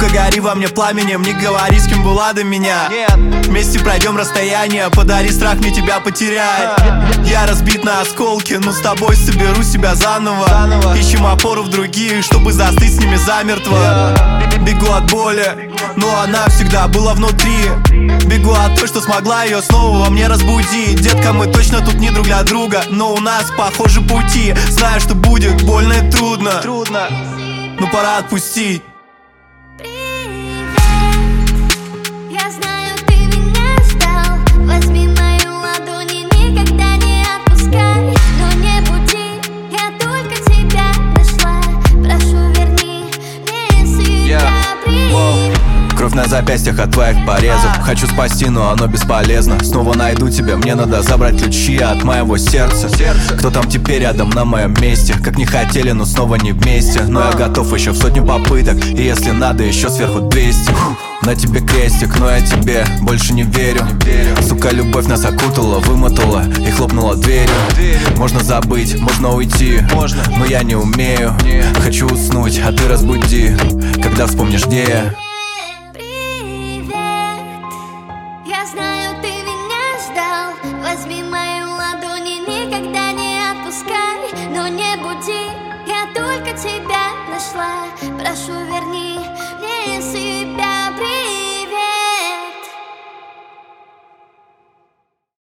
Ну-ка гори во мне пламенем, не говори, с кем была до меня. Вместе пройдем расстояние, подари страх мне тебя потерять. Я разбит на осколки, но с тобой соберу себя заново. Ищем опору в других, чтобы застыть с ними замертво. Бегу от боли, но она всегда была внутри. Бегу от той, что смогла ее снова во мне разбудить. Детка, мы точно тут не друг для друга, но у нас похожи пути. Знаю, что будет больно и трудно, но пора отпустить. Кровь на запястьях от твоих порезов. Хочу спасти, но оно бесполезно. Снова найду тебя, мне надо забрать ключи от моего сердца. Кто там теперь рядом на моем месте? Как не хотели, но снова не вместе. Но я готов еще в 100 попыток, и если надо, еще сверху 200. На тебе крестик, но я тебе больше не верю. Сука, любовь нас окутала, вымотала и хлопнула дверью. Можно забыть, можно уйти, но я не умею. Хочу уснуть, а ты разбуди, когда вспомнишь, где я. Я знаю, ты меня ждал. Возьми мою ладонь и никогда не отпускай. Но не буди, я только тебя нашла. Прошу, верни